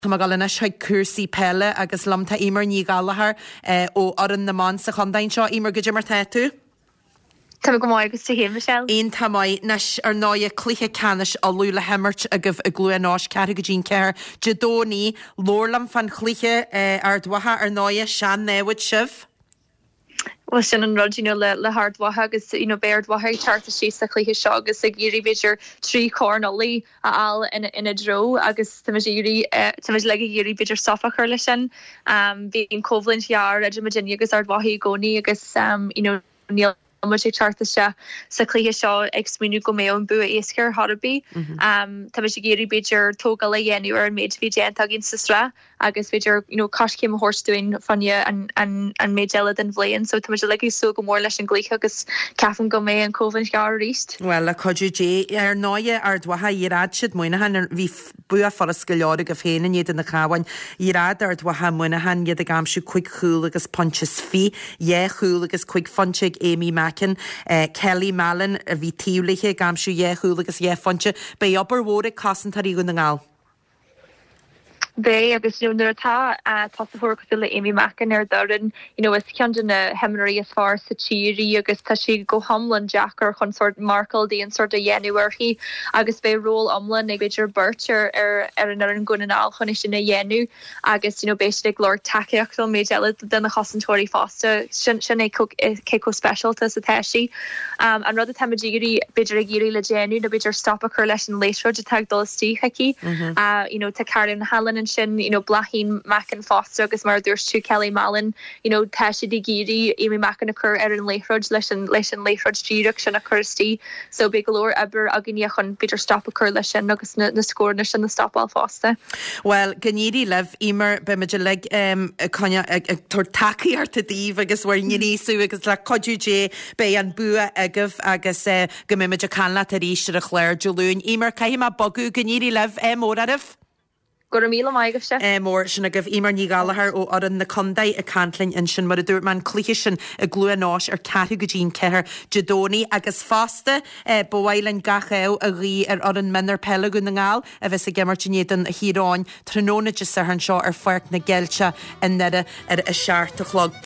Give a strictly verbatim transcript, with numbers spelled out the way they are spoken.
Tá galna seid cuasaí pelle agus lamta imar ní galahar ó aran na man sa chundain seo imar go mar tú. Tá go máid agus hé Michelle. Aon tamáid nes ar náide cluiche canis a lúla hemmert a goh a gluanáis ceir go dín ceir Jadóní lórlam fan chluiche ar dwatha ar náide sean néhid sibh. Well sin an rud you know, le, le hardwatha agus you know, beardwatha tarta sí sa chluiche seo agus a géirí beidir trí cornolí a al in, in a dro agus tá géirí uh, tá le géirí beidir sofa chuir lei sin um, bhíon cóhlinn jaar a Virginia agus ardwathaí gcónaí agus um, you know, níl mu sé charta se sa chluiche seo ag smíú go mé an bu éascar Harbí Tá sé géirí beidir tóga le dhéanú ar an méid bhí déanta gin sa stra agus beidir you know, coscéim horstúin fanne an, an, an méid eile den bléin, so tá le so go mór leis an gluiche agus ceafan go mé an cóhann gar ríist. Well a coú dé ar náide ar dwatha irád siad muoinehan bhí bu a for scoileáda go féin iad in na cháhain irád ar dwatha muoinehan iad a gamsú chuig chúil agus ponches fi é chúil agus chuig fonseig Amy Mackin uh, Kelly Mallon a bhí tíúlaithe gamsú é chúil agus é fonse be obair mhóra casan tarí go na ngáil. Bé agus you know, tá uh, tá sa fór go le Amy Mackin ar darin you know, is cean na hemnaí as far sa tíí agus tá si go hamlan Jackar chun sort Markle dí an sort a dhéanúirhí agus bé ról amlan ag beidir Bircher ar ar an ar an gunnaál chun sin na dhéanú agus you know, béisiigh Lord takeachtal méid eile den na chosantóirí fásta sin sin é céco specialta sa teisi um, an rud a tamagéirí beidir a géirí le déanú na beidir stop a chur leis an léisro de tag dul tí heici mm-hmm. uh, you know, tá Karen Hallan and sin you know, Blaheen Mackin Foster agus mar dúirs tú Kelly Mallon you know, teisi di géirí Amy Mackin a chur ar an léifrod leis an leis an léifrod tríireach sin a churtí so be golóir aber a gníoch an beidir stop a chur lei sin agus na, na scóne sin na stopáil fásta. Well, gníirí leh imar be meidir le um, conne ag tor takeí ar ta díomh agus bhar níosú agus le codú dé be an bua agah agus uh, go mé meidir canla a ríiste a chléir Jolún imar caiim a bogu gníirí leh é mór arah? Go míle maigah se? Eh, mór sin a goh imar ní galahar ó aran na condaid a cantlainn in sin mar a dúirt man clúiche sin a gluanáis ar ceathu go dín ceir Jadóní agus fásta eh, bhhailinn gachail a rí ar aran minar pelle go na ngáil a bheits a gemartinéan a híráin tróna de sa an seo ar fuirt na geilte in nede ar a seaartachlog.